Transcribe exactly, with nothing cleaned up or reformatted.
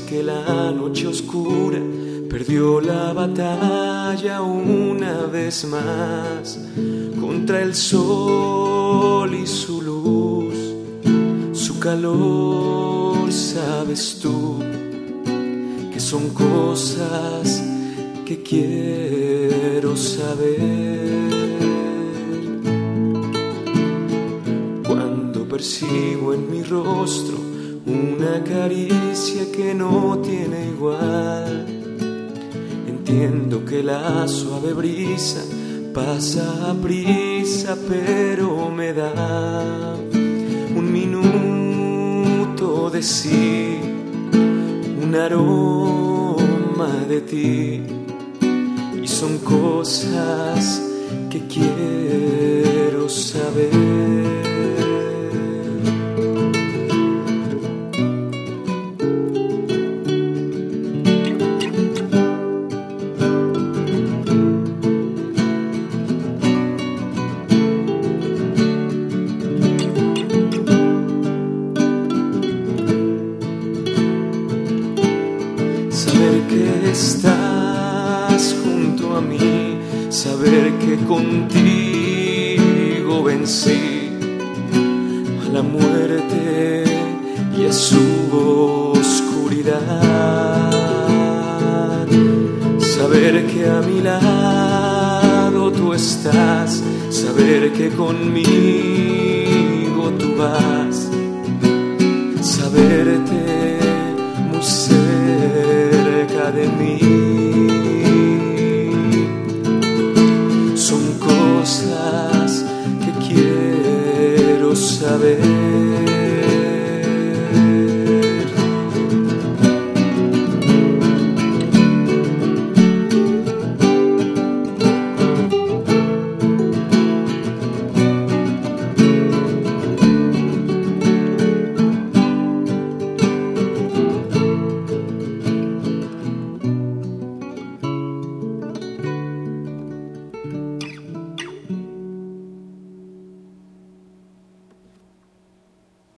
que la noche oscura perdió la batalla una vez más contra el sol y su luz, su calor, sabes tú, que son cosas que quiero saber. Cuando percibo en mi rostro una caricia que no tiene igual, entiendo que la suave brisa pasa a prisa, pero me da un minuto de sí, un aroma de ti, y son cosas que quiero saber. Saber que estás junto a mí, saber que contigo vencí a la muerte y a su oscuridad. Saber que a mi lado tú estás, saber que conmigo tú vas